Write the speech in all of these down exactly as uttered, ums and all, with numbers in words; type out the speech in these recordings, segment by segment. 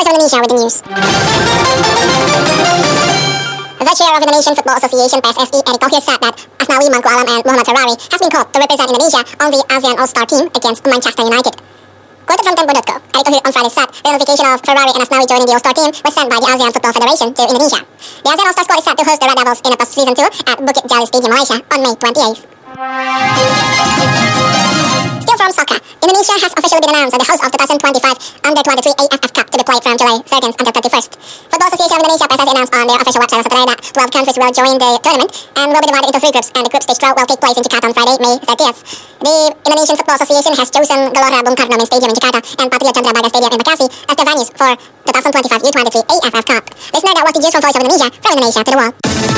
Voice of Indonesia with the news. The chair of Indonesian Football Association (P S S I), Erick Thohir, said that Asnawi, Mangku Alam and Muhammad Ferrari has been called to represent Indonesia on the ASEAN All-Star team against Manchester United. Quoted from Tempo dot co, Erick Thohir on Friday said the notification of Ferrari and Asnawi joining the All-Star team was sent by the ASEAN Football Federation to Indonesia. The ASEAN All-Star squad is set to host the Red Devils in a post-season tour at Bukit Jalil Stadium, Malaysia on May twenty-eighth. Still from soccer, Indonesia has officially been announced as the host of the twenty twenty-five Under twenty-three A F F Cup to be played from July thirteenth until thirty-first. Football Association of Indonesia (P S S I) announced on their official website on Saturday that twelve countries will join the tournament and will be divided into three groups, and the group stage draw will take place in Jakarta on Friday, May thirtieth. The Indonesian Football Association has chosen Gelora Bung Karno Main Stadium in Jakarta and Patriot Candrabaga Stadium in Bekasi as the venues for the twenty twenty-five U twenty-three A F F Cup. Listener, that was the news from Voice of Indonesia, from Indonesia to the world.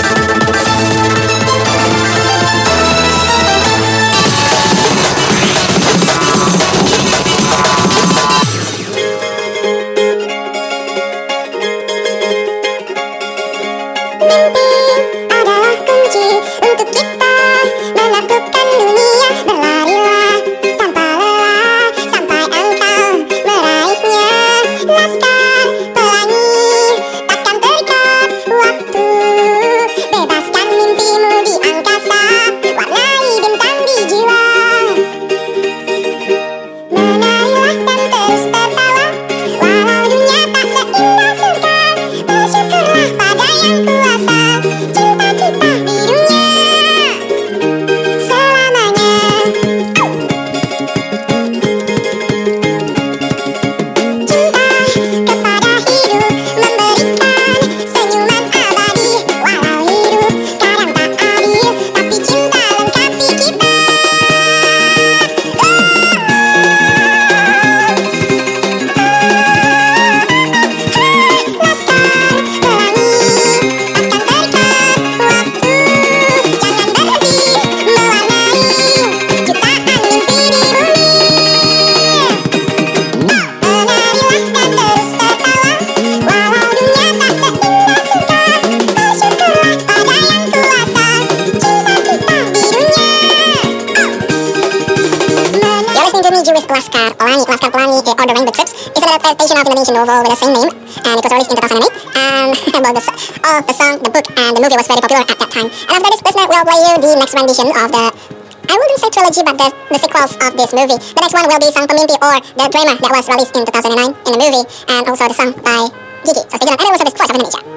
With Laskar Pelangi. Laskar Pelangi, The Order Rainbow Trips, is an adaptation of Indonesian novel with the same name, and it was released in two thousand eight. And well, the, oh, the song, the book, and the movie was very popular at that time. And after this, listener, we'll play you the next rendition of the, I wouldn't say trilogy, but the, the sequels of this movie. The next one will be Sang Pemimpi, or The Dreamer, that was released in two thousand nine in the movie, and also the song by Gigi. So stay tuned, and it was Voice of Indonesia.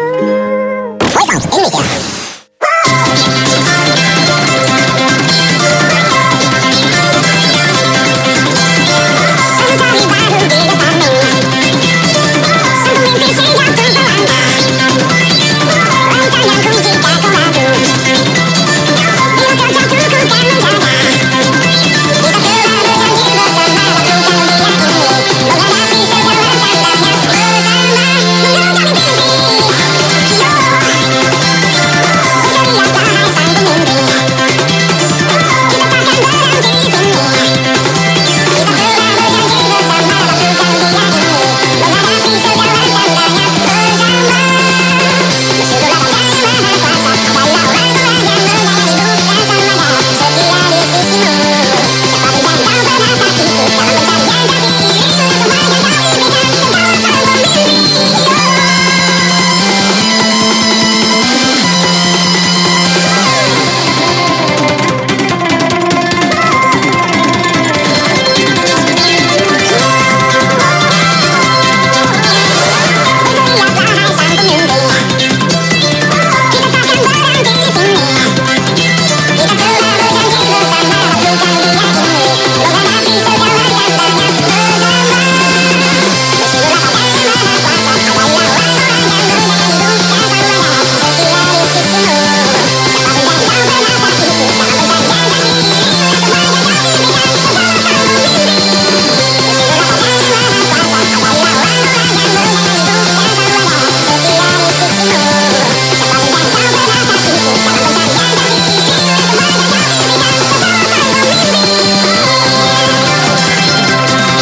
Voice of Indonesia.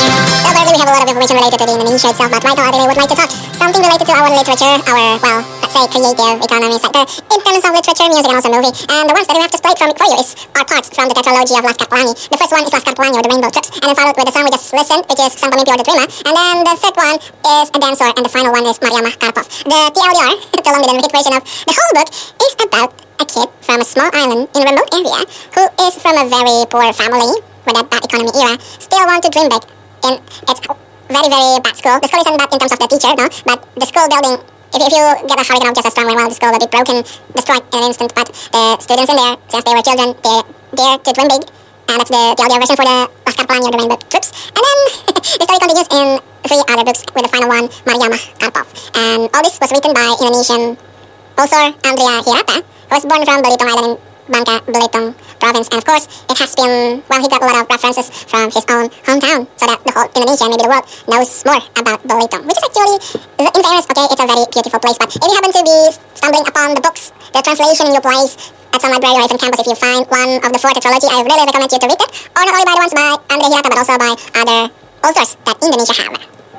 Information related to the Indonesia itself, but right now I really would like to talk something related to our literature, our, well, let's say, creative economy sector in terms of literature, music, and also movie. And the ones that we have displayed from for you is are parts from the tetralogy of Laskar Pelangi. The first one is Laskar Pelangi, or the Rainbow Trips, and then followed with the song we just listened, which is Sang Pemimpi or the Dreamer. And then the third one is A Dancer, and the final one is Mariama Karpov. The T L D R, the long and version of the whole book, is about a kid from a small island in a remote area who is from a very poor family with that bad economy era, still want to dream big in its very, very bad school. The school isn't bad in terms of the teacher, no, but the school building, if, if you get a hurricane of just a strong wind, well, the school will be broken, destroyed in an instant. But the students in there, since they were children, they dare to dream big, and that's the, the audio version for the Laskar Pelangi, or the Rainbow Trips. And then the story continues in three other books, with the final one, Mariama Karpov. And all this was written by Indonesian author Andrea Hirata, who was born from Belitung Island in Bangka Belitung province, and of course it has been, well, he got a lot of references from his own hometown, so that the whole Indonesia, maybe the world, knows more about Belitung, which is actually, in fairness, okay, it's a very beautiful place. But if you happen to be stumbling upon the books, the translation in your place, at some library or even campus, if you find one of the four tetralogy, I really recommend you to read it, or not only by the ones by Andrea Hirata, but also by other authors that Indonesia have.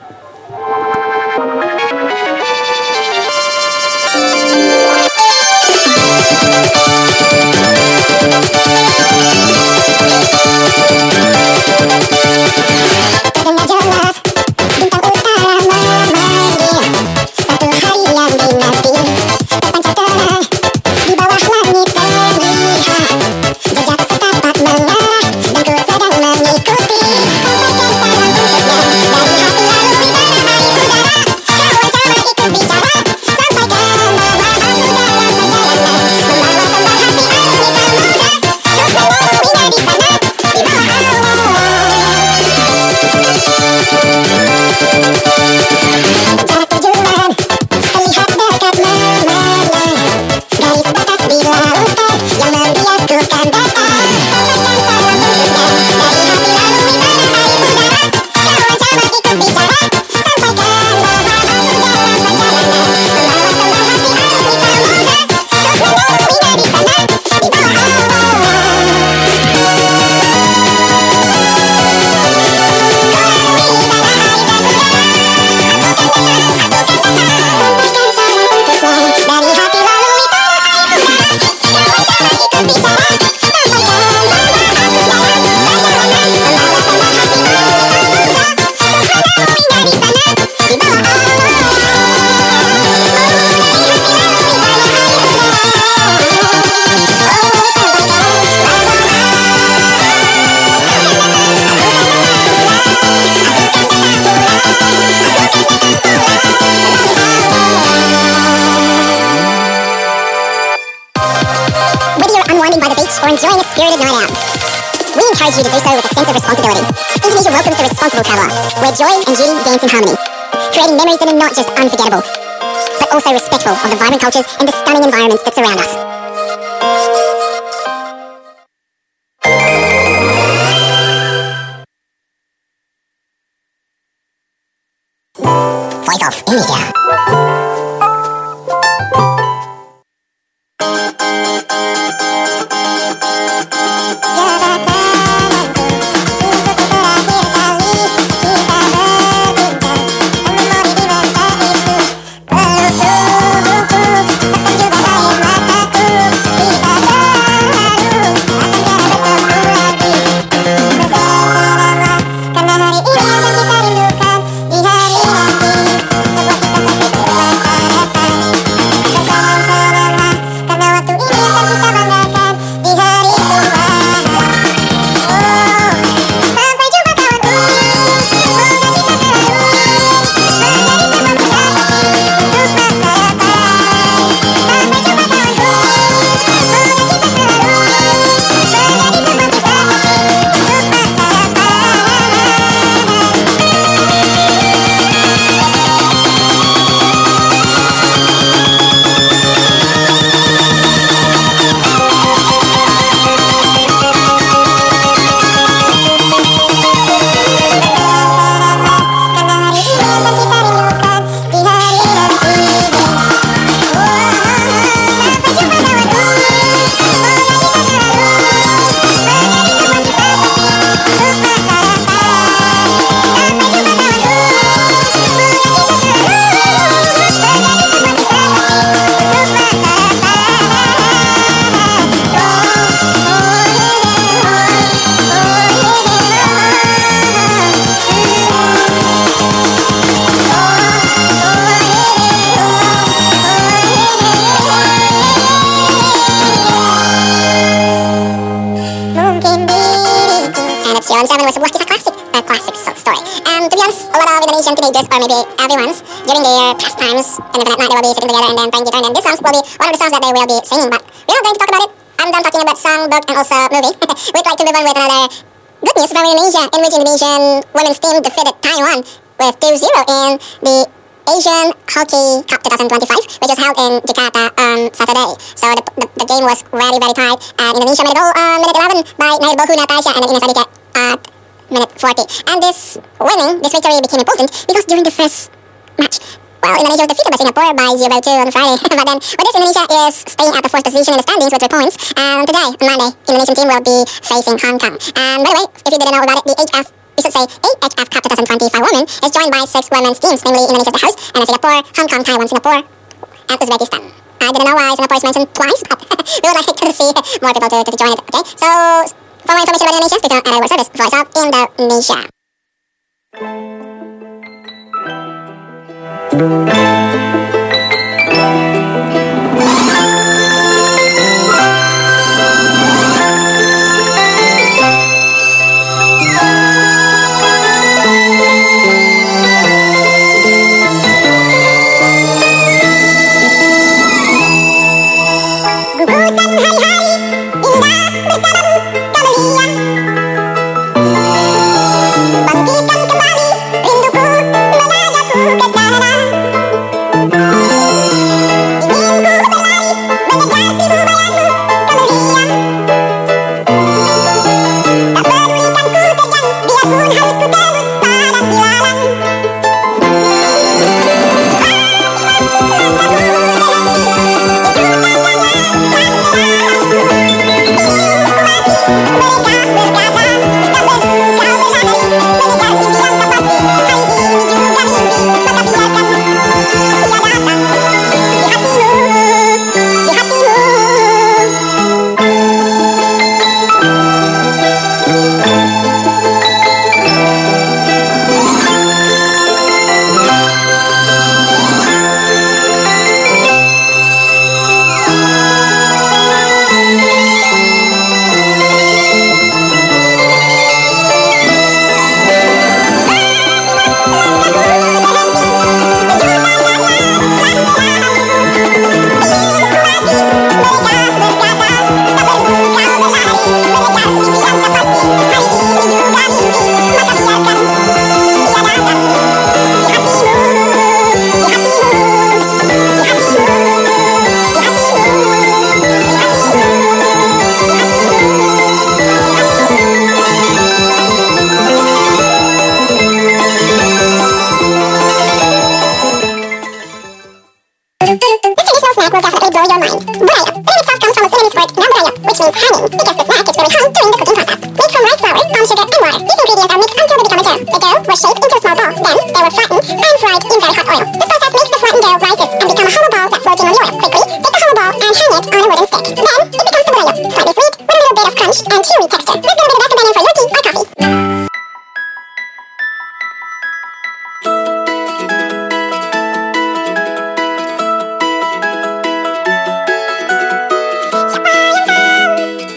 Terdengar jelas bintang utara memanggil, satu hari yang dinanti terpancar terang di bawah langit terlihat jejak setapak mengarah dan ku sedang mengikuti. Sampaikan salam untuk yang dari hati lalu di dalam hati ku bicara. Or enjoying a spirited night out, we encourage you to do so with a sense of responsibility. Indonesia welcomes the responsible traveller, where joy and beauty dance in harmony, creating memories that are not just unforgettable, but also respectful of the vibrant cultures and the stunning environments that surround us. Voice of Indonesia. Karena hari ini akan kita rindukan, di hari nanti sebuah kisah a classic so- story. And to be honest, a lot of Indonesian teenagers, or maybe everyone's, during their pastimes, and then at night they will be sitting together and then playing guitar, and then this songs will be one of the songs that they will be singing. But we're not going to talk about it. I'm done talking about song, book, and also movie. We'd like to move on with another good news from Indonesia, in which Indonesian women's team defeated Taiwan with two zero in the Asian Hockey Cup twenty twenty-five, which was held in Jakarta on Saturday. So the, the, the game was very, very tight. And Indonesia made a goal on minute eleven by Nair Bohu Natasha and then Ines Adike at minute forty. And this winning, this victory became important because during the first match, well, Indonesia was defeated by Singapore by zero two on Friday. But then, with this, Indonesia is staying at the fourth position in the standings with three points. And today, on Monday, Indonesian team will be facing Hong Kong. And by the way, if you didn't know about it, the H F, we should say A H F Cup twenty twenty-five women is joined by six women's teams, namely Indonesia the host, and then Singapore, Hong Kong, Taiwan, Singapore, and Uzbekistan. I didn't know why Singapore is mentioned twice, but we would like to see more people to, to join it, okay? So, for more information about Indonesia, stay tuned at our service, Voice of Indonesia.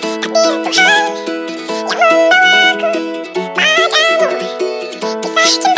Tuhan yang membawaku padamu, kisah cinta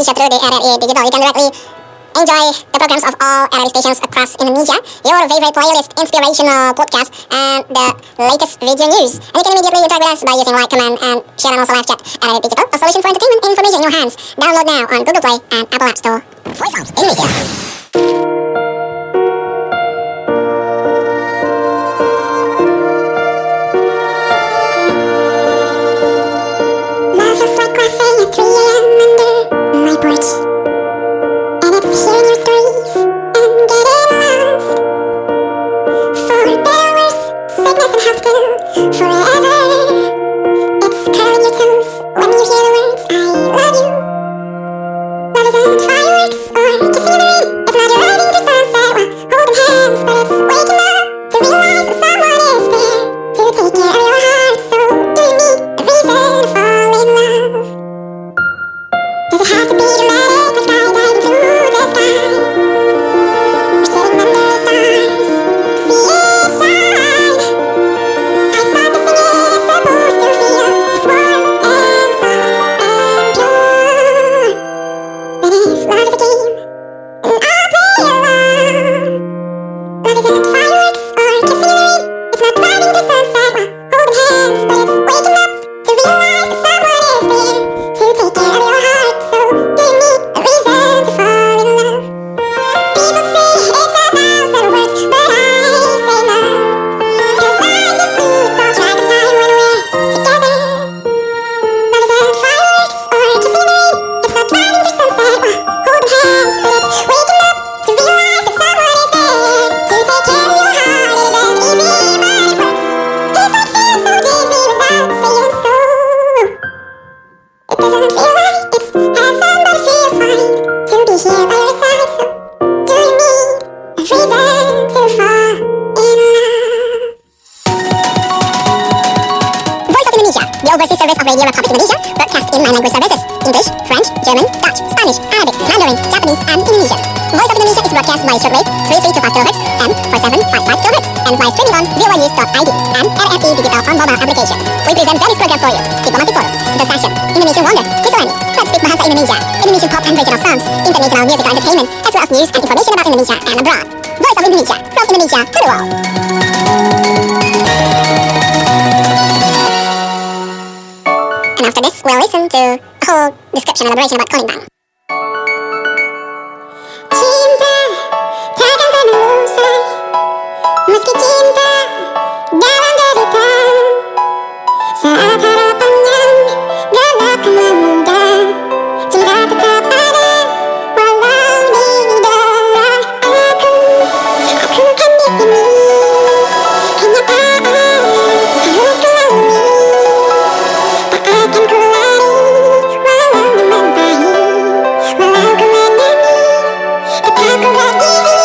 Indonesia through the R R E Digital. You can directly enjoy the programs of all R R E stations across Indonesia, your favorite playlist, inspirational podcasts, and the latest video news. And you can immediately interact with us by using like, comment, and share, and also live chat. R R E Digital, a solution for entertainment information in your hands. Download now on Google Play and Apple App Store. Voice of Indonesia. Overseas service of Radio Republic Indonesia, broadcast in nine language services: English, French, German, Dutch, Spanish, Arabic, Mandarin, Japanese, and Indonesian. Voice of Indonesia is broadcast by shortwave three three two five kilohertz and four seven five five kilohertz, and via streaming on v o news dot i d and R R E Digital on mobile application. We present various programs for you: Diplomatic Forum, The Session, Indonesian Wonder, Kisarani, Let's Speak Bahasa Indonesia, Indonesian pop and regional songs, international musical entertainment, as well as news and information about Indonesia and abroad. Voice of Indonesia, from Indonesia to the world. And after this, we'll listen to a whole description and elaboration about Kolimbang. Cinta takkan pernah usai, meski cinta dalam derita. Saat harapan yang gelap memudar, cinta tetap ada, walau di udara. Aku, aku kan di sini, kenyataan harus kulalui. Akan ku lari, walau memantahi, walau ku menangis, tetap ku berdiri.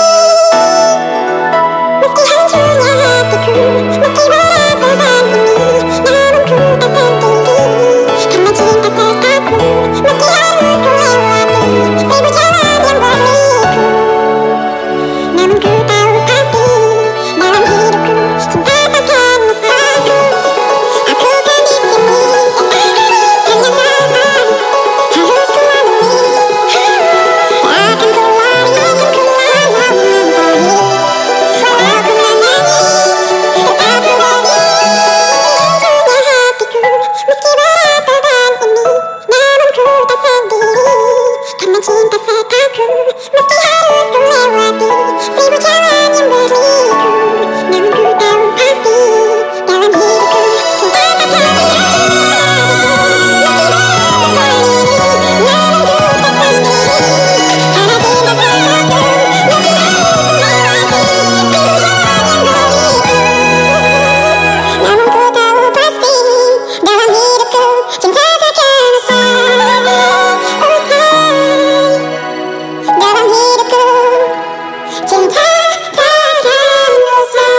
Meski hancurnya hatiku, meski berat beban ini, namun ku tak sendiri, karena cinta sertaku. Meski harus ku lewati seribu jalan yang berliku, namun ku tahu pasti dalam hidupku cinta takkan menyesatku. Aku kan di sini, kenyataan harus ku lalui. Takkan ku lari, takkan ku walau memantahi, walau ku menangis, tetap ku berdiri. Hancurnya hatiku, meski berat beban ini, namun ku tak sendiri, karena cinta sertaku. Meski harus ku lewati seribu jalan yang berliku, namun ku tahu pasti dalam hidupku cinta takkan menyerah. Meski berat beban ini, namun ku tak sendiri, karena cinta sertaku. Meski harus ku lewati seribu jalan yang berliku, namun ku tahu pasti dalam hidupku cinta takkan usai. Usai dalam hidupku cinta takkan usai.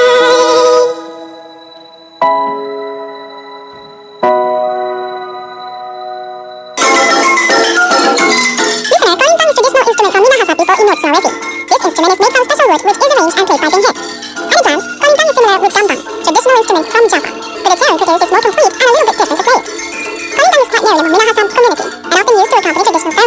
Listener, Kolimbang is traditional instrument from Minahasa people in North Sulawesi. This instrument is made from special wood which is arranged and played by pinhead. At times, Kolimbang is similar with gampang, traditional instrument from Java, but its sound produce is more complete and a little bit different to play it. Kolimbang is quite known among Minahasa community and often used to accompany traditional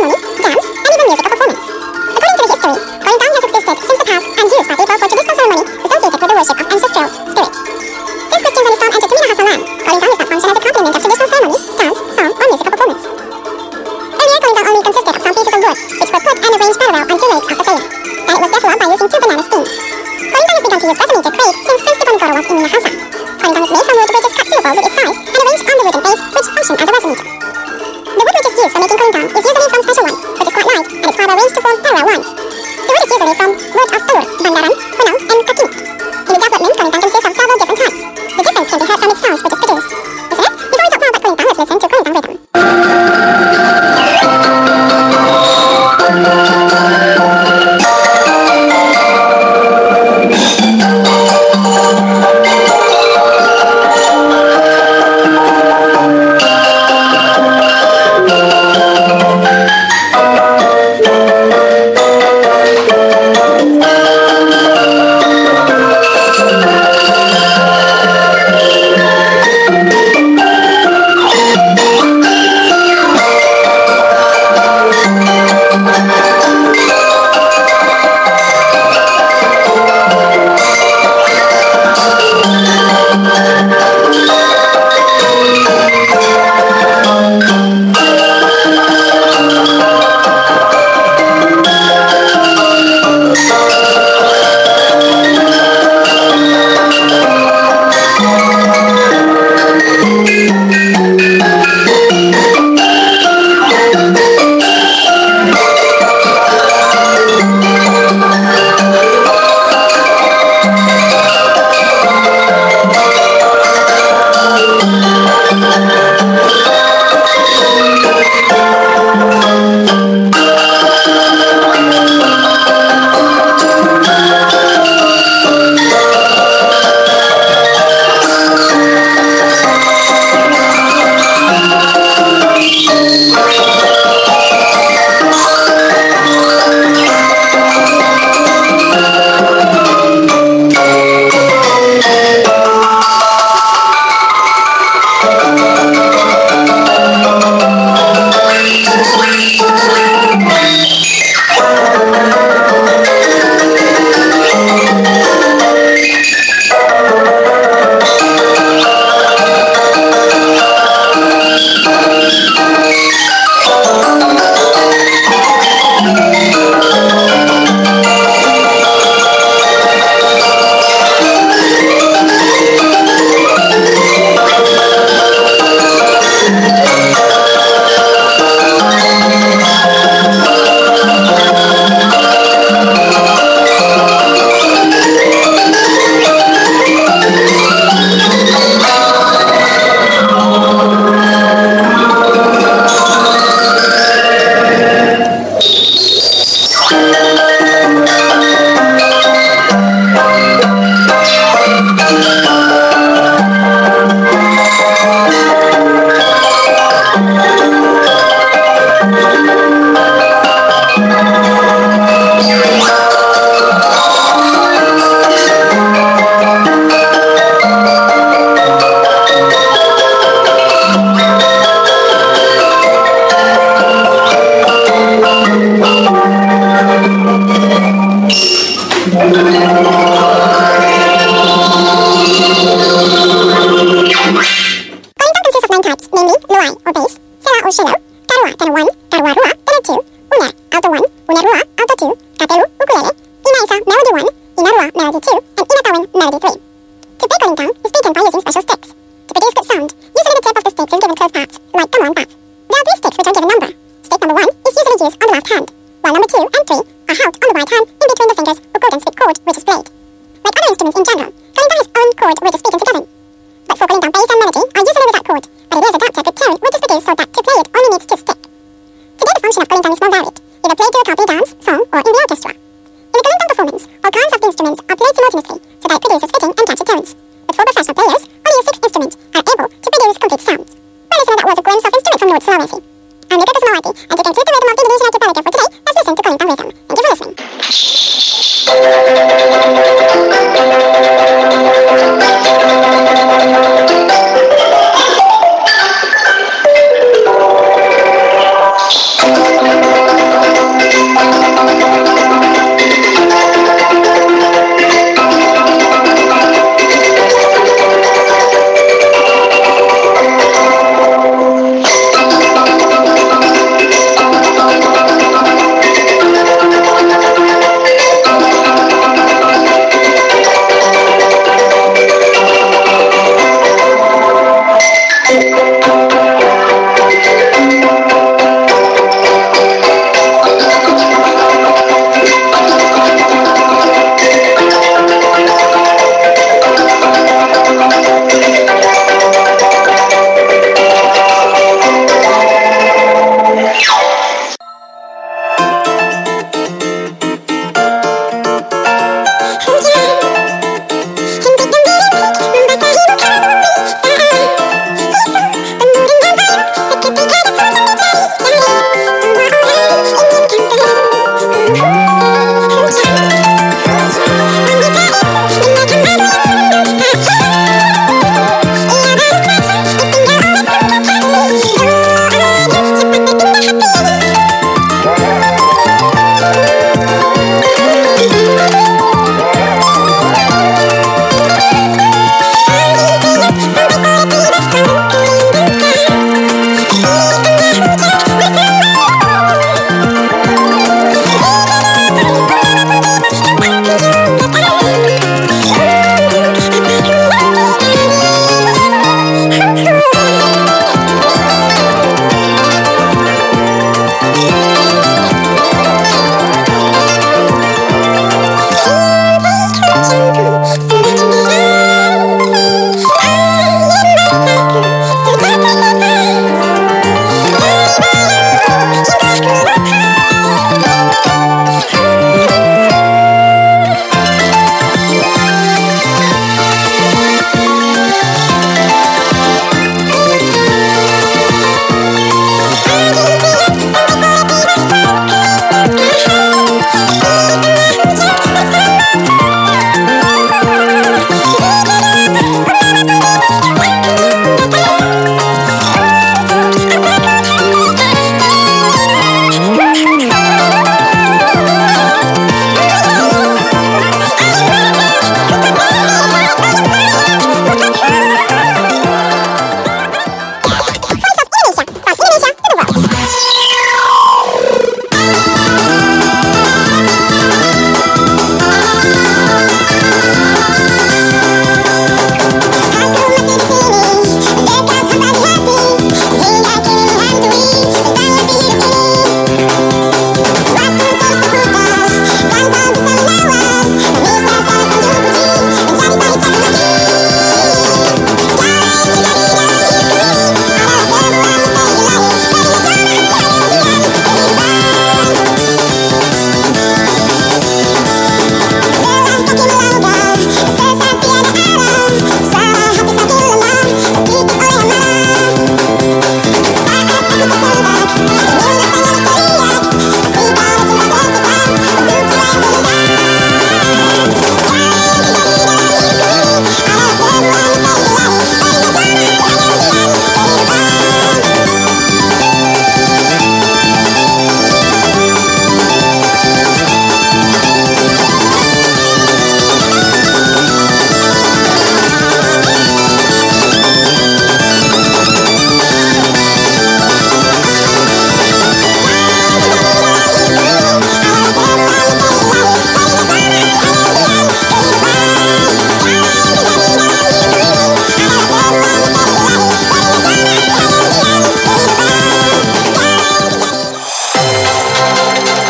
while number two and three are held on the right hand in between the fingers for accordance with chord which is played. Like other instruments in general, kalimba has own chord which is beaten together. But for calling down bass and melody are usually without chord, but it is adapted with tone which is produced so that to play it only needs to stick. Today the function of calling down is more varied, either played to accompany dance, song, or in the orchestra. In a calling down performance, all kinds of the instruments are played simultaneously so that it produces fitting and catchy tones. But for professional players, only a sixth instrument are able to produce complete sounds. Well, listener, that was a glimpse of instrument from Lord Sulawesi. I'm Luca Kusmawati, and to conclude the rhythm of the Indonesian archipelago for today, let's listen to calling down rhythm. Thank you for listening.